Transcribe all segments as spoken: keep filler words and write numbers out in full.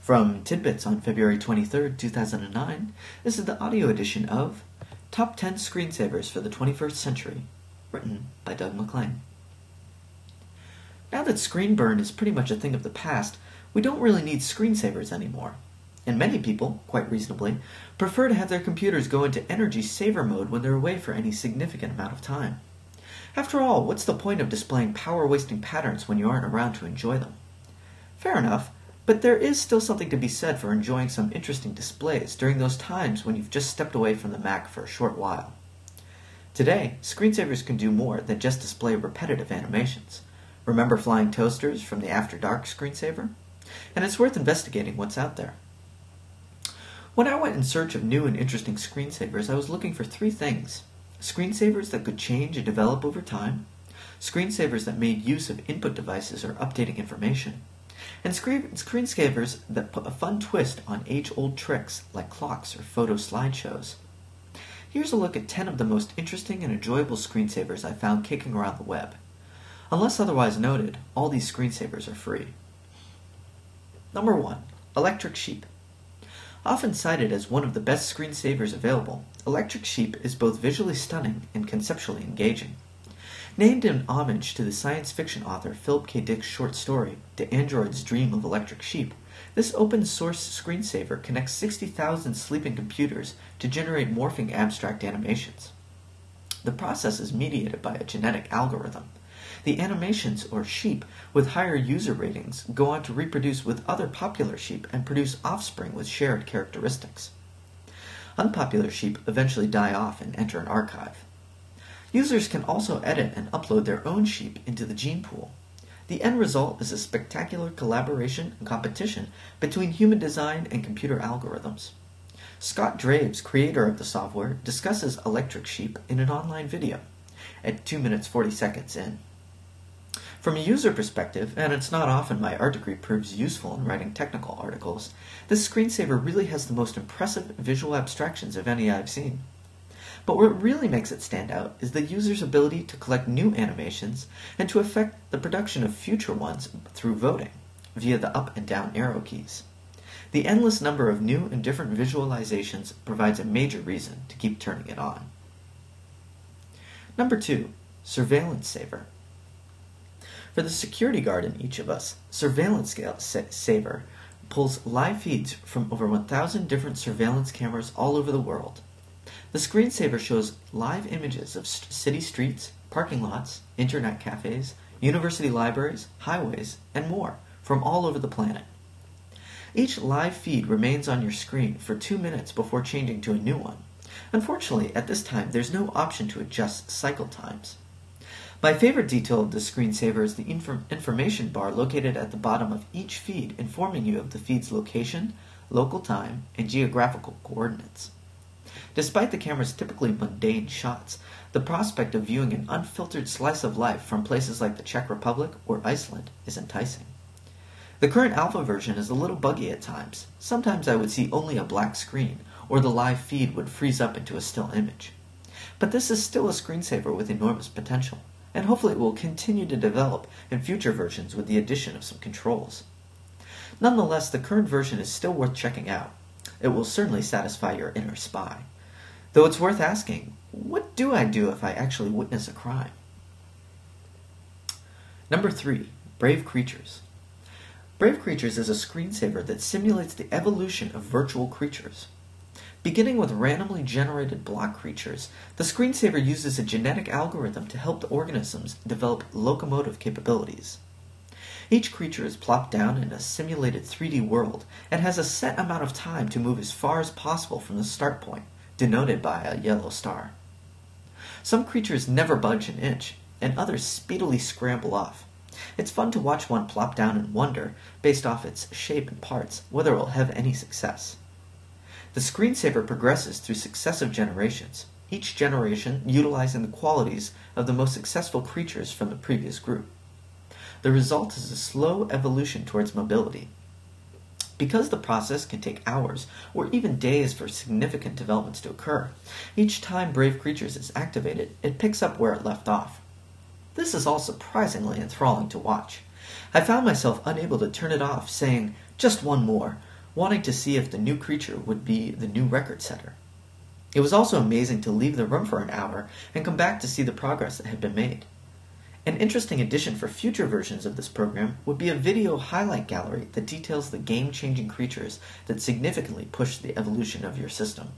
From Tidbits on February twenty-third, two thousand nine, this is the audio edition of Top ten Screensavers for the twenty-first Century, written by Doug McLean. Now that screen burn is pretty much a thing of the past, we don't really need screensavers anymore. And many people, quite reasonably, prefer to have their computers go into energy saver mode when they're away for any significant amount of time. After all, what's the point of displaying power-wasting patterns when you aren't around to enjoy them? Fair enough, but there is still something to be said for enjoying some interesting displays during those times when you've just stepped away from the Mac for a short while. Today, screensavers can do more than just display repetitive animations. Remember flying toasters from the After Dark screensaver? And it's worth investigating what's out there. When I went in search of new and interesting screensavers, I was looking for three things. Screensavers that could change and develop over time, screensavers that made use of input devices or updating information, and screen screensavers that put a fun twist on age-old tricks like clocks or photo slideshows. Here's a look at ten of the most interesting and enjoyable screensavers I found kicking around the web. Unless otherwise noted, all these screensavers are free. Number one. Electric Sheep. Often cited as one of the best screensavers available, Electric Sheep is both visually stunning and conceptually engaging. Named in homage to the science fiction author Philip K. Dick's short story, The Android's Dream of Electric Sheep, this open-source screensaver connects sixty thousand sleeping computers to generate morphing abstract animations. The process is mediated by a genetic algorithm. The animations, or sheep, with higher user ratings go on to reproduce with other popular sheep and produce offspring with shared characteristics. Unpopular sheep eventually die off and enter an archive. Users can also edit and upload their own sheep into the gene pool. The end result is a spectacular collaboration and competition between human design and computer algorithms. Scott Draves, creator of the software, discusses Electric Sheep in an online video, at two minutes forty seconds in. From a user perspective, and it's not often my art degree proves useful in writing technical articles, this screensaver really has the most impressive visual abstractions of any I've seen. But what really makes it stand out is the user's ability to collect new animations and to affect the production of future ones through voting, via the up and down arrow keys. The endless number of new and different visualizations provides a major reason to keep turning it on. Number two. Surveillance Saver. For the security guard in each of us, Surveillance Saver pulls live feeds from over one thousand different surveillance cameras all over the world. The screensaver shows live images of st- city streets, parking lots, internet cafes, university libraries, highways, and more from all over the planet. Each live feed remains on your screen for two minutes before changing to a new one. Unfortunately, at this time, there's no option to adjust cycle times. My favorite detail of the screensaver is the inf- information bar located at the bottom of each feed informing you of the feed's location, local time, and geographical coordinates. Despite the camera's typically mundane shots, the prospect of viewing an unfiltered slice of life from places like the Czech Republic or Iceland is enticing. The current alpha version is a little buggy at times. Sometimes I would see only a black screen, or the live feed would freeze up into a still image. But this is still a screensaver with enormous potential, and hopefully it will continue to develop in future versions with the addition of some controls. Nonetheless, the current version is still worth checking out. It will certainly satisfy your inner spy. Though it's worth asking, what do I do if I actually witness a crime? Number three. Brave Creatures. Brave Creatures is a screensaver that simulates the evolution of virtual creatures. Beginning with randomly generated block creatures, the screensaver uses a genetic algorithm to help the organisms develop locomotive capabilities. Each creature is plopped down in a simulated three D world and has a set amount of time to move as far as possible from the start point, denoted by a yellow star. Some creatures never budge an inch, and others speedily scramble off. It's fun to watch one plop down and wonder, based off its shape and parts, whether it will have any success. The screensaver progresses through successive generations, each generation utilizing the qualities of the most successful creatures from the previous group. The result is a slow evolution towards mobility. Because the process can take hours or even days for significant developments to occur, each time Brave Creatures is activated, it picks up where it left off. This is all surprisingly enthralling to watch. I found myself unable to turn it off, saying, "Just one more," wanting to see if the new creature would be the new record setter. It was also amazing to leave the room for an hour and come back to see the progress that had been made. An interesting addition for future versions of this program would be a video highlight gallery that details the game-changing creatures that significantly push the evolution of your system.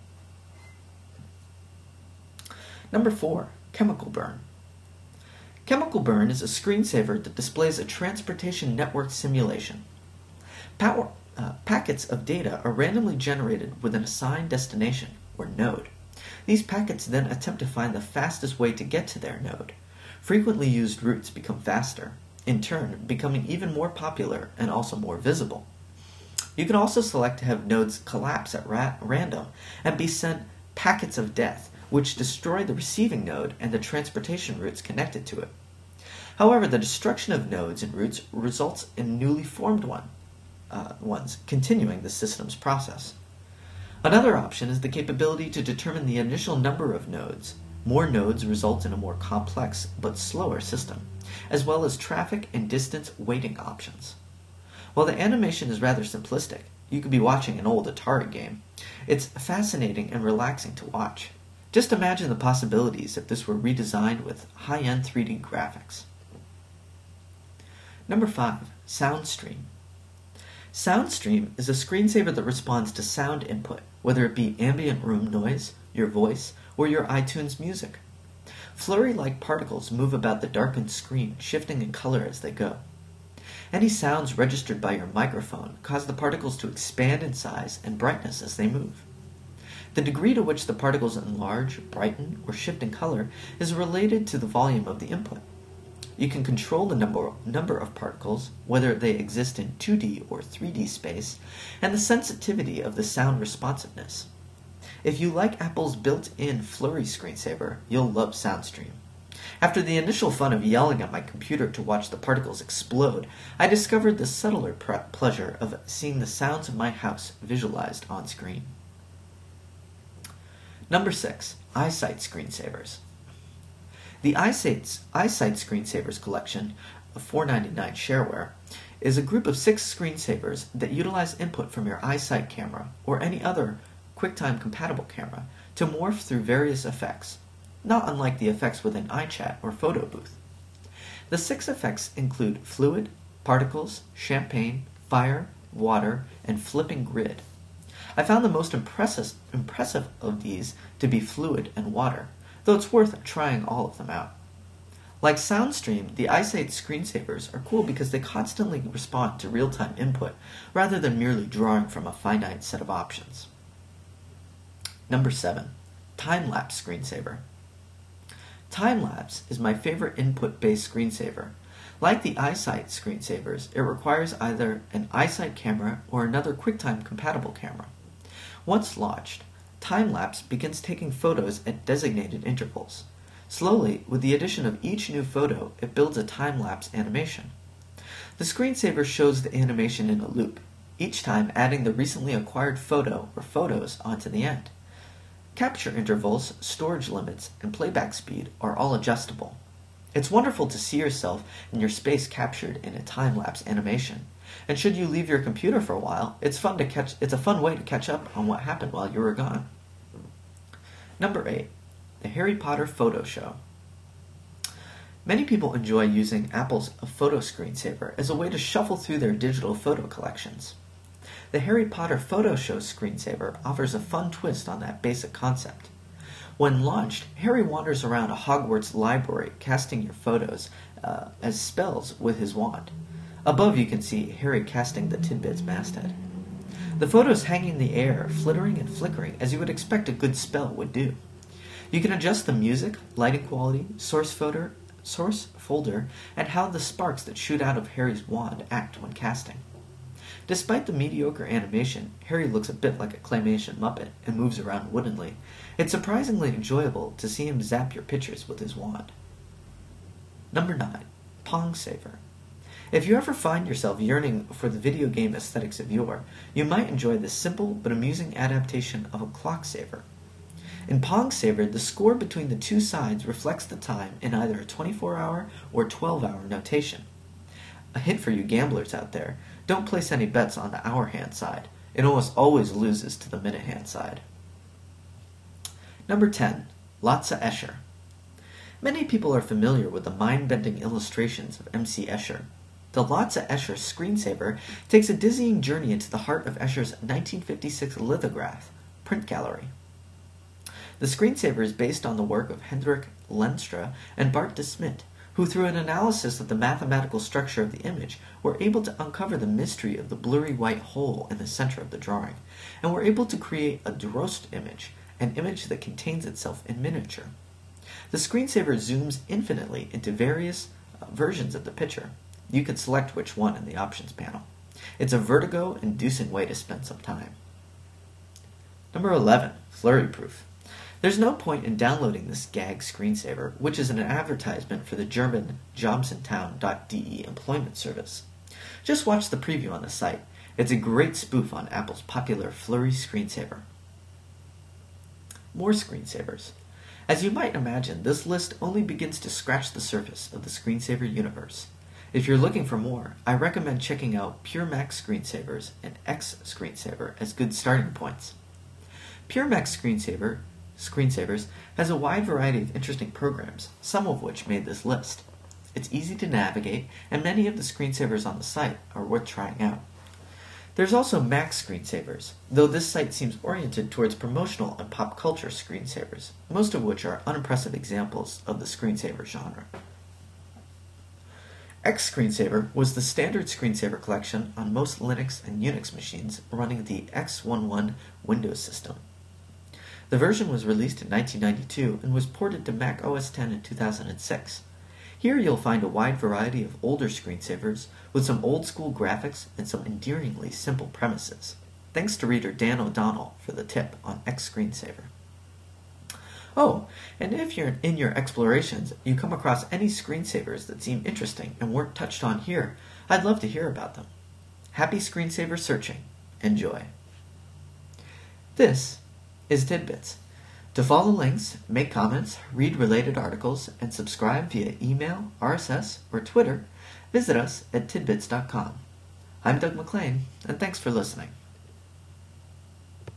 Number four, Chemical Burn. Chemical Burn is a screensaver that displays a transportation network simulation. Power, uh, packets of data are randomly generated with an assigned destination, or node. These packets then attempt to find the fastest way to get to their node. Frequently used routes become faster, in turn becoming even more popular and also more visible. You can also select to have nodes collapse at ra random and be sent packets of death, which destroy the receiving node and the transportation routes connected to it. However, the destruction of nodes and routes results in newly formed one, uh, ones, continuing the system's process. Another option is the capability to determine the initial number of nodes. More nodes result in a more complex but slower system, as well as traffic and distance weighting options. While the animation is rather simplistic, you could be watching an old Atari game. It's fascinating and relaxing to watch. Just imagine the possibilities if this were redesigned with high-end three D graphics. Number five, SoundStream. SoundStream is a screensaver that responds to sound input, whether it be ambient room noise, your voice, or your iTunes music. Flurry-like particles move about the darkened screen, shifting in color as they go. Any sounds registered by your microphone cause the particles to expand in size and brightness as they move. The degree to which the particles enlarge, brighten, or shift in color is related to the volume of the input. You can control the number, number of particles, whether they exist in two D or three D space, and the sensitivity of the sound responsiveness. If you like Apple's built-in Flurry screensaver, you'll love SoundStream. After the initial fun of yelling at my computer to watch the particles explode, I discovered the subtler pleasure of seeing the sounds of my house visualized on screen. Number six, EyeSight screensavers. The EyeSight, EyeSight screensavers collection of four ninety-nine shareware is a group of six screensavers that utilize input from your EyeSight camera or any other QuickTime compatible camera to morph through various effects, not unlike the effects within iChat or Photo Booth. The six effects include fluid, particles, champagne, fire, water, and flipping grid. I found the most impressive, impressive of these to be fluid and water, though it's worth trying all of them out. Like SoundStream, the EyeSight screensavers are cool because they constantly respond to real-time input rather than merely drawing from a finite set of options. Number seven, Time-Lapse screensaver. Time-Lapse is my favorite input-based screensaver. Like the EyeSight screensavers, it requires either an EyeSight camera or another QuickTime compatible camera. Once launched, Time-Lapse begins taking photos at designated intervals. Slowly, with the addition of each new photo, it builds a time-lapse animation. The screensaver shows the animation in a loop, each time adding the recently acquired photo or photos onto the end. Capture intervals, storage limits, and playback speed are all adjustable. It's wonderful to see yourself and your space captured in a time-lapse animation. And should you leave your computer for a while, it's fun to catch it's a fun way to catch up on what happened while you were gone. Number eight, the Harry Potter Photo Show. Many people enjoy using Apple's photo screensaver as a way to shuffle through their digital photo collections. The Harry Potter Photo Show screensaver offers a fun twist on that basic concept. When launched, Harry wanders around a Hogwarts library casting your photos uh, as spells with his wand. Above you can see Harry casting the Tidbits masthead. The photos hang in the air, flittering and flickering as you would expect a good spell would do. You can adjust the music, lighting quality, source folder, source folder, and how the sparks that shoot out of Harry's wand act when casting. Despite the mediocre animation, Harry looks a bit like a claymation Muppet and moves around woodenly. It's surprisingly enjoyable to see him zap your pictures with his wand. Number nine, PongSaver. If you ever find yourself yearning for the video game aesthetics of yore, you might enjoy this simple but amusing adaptation of a clock saver. In PongSaver, the score between the two sides reflects the time in either a twenty-four hour or twelve hour notation. A hint for you gamblers out there, don't place any bets on the hour hand side. it almost always loses to the Minihand side. Number ten. Lotsa Escher. Many people are familiar with the mind-bending illustrations of M C Escher. The Lotsa Escher screensaver takes a dizzying journey into the heart of Escher's nineteen fifty-six lithograph, Print Gallery. The screensaver is based on the work of Hendrik Lenstra and Bart de Smet, who through an analysis of the mathematical structure of the image were able to uncover the mystery of the blurry white hole in the center of the drawing, and were able to create a Drost image, an image that contains itself in miniature. The screensaver zooms infinitely into various uh, versions of the picture. You can select which one in the options panel. It's a vertigo-inducing way to spend some time. Number eleven. Flurry Proof. There's no point in downloading this gag screensaver, which is an advertisement for the German jobsintown dot d e employment service. Just watch the preview on the site. It's a great spoof on Apple's popular Flurry screensaver. More screensavers. As you might imagine, this list only begins to scratch the surface of the screensaver universe. If you're looking for more, I recommend checking out PureMac Screensavers and X Screensaver as good starting points. PureMac Screensaver Screensavers has a wide variety of interesting programs, some of which made this list. It's easy to navigate, and many of the screensavers on the site are worth trying out. There's also Mac Screensavers, though this site seems oriented towards promotional and pop culture screensavers, most of which are unimpressive examples of the screensaver genre. X Screensaver was the standard screensaver collection on most Linux and Unix machines running the X eleven Windows system. The version was released in nineteen ninety-two and was ported to Mac O S X in two thousand six. Here you'll find a wide variety of older screensavers with some old-school graphics and some endearingly simple premises. Thanks to reader Dan O'Donnell for the tip on X Screensaver. Oh, and if you're in your explorations you come across any screensavers that seem interesting and weren't touched on here, I'd love to hear about them. Happy screensaver searching. Enjoy. This is Tidbits. To follow links, make comments, read related articles, and subscribe via email, R S S, or Twitter, visit us at tidbits dot com. I'm Doug McLean, and thanks for listening.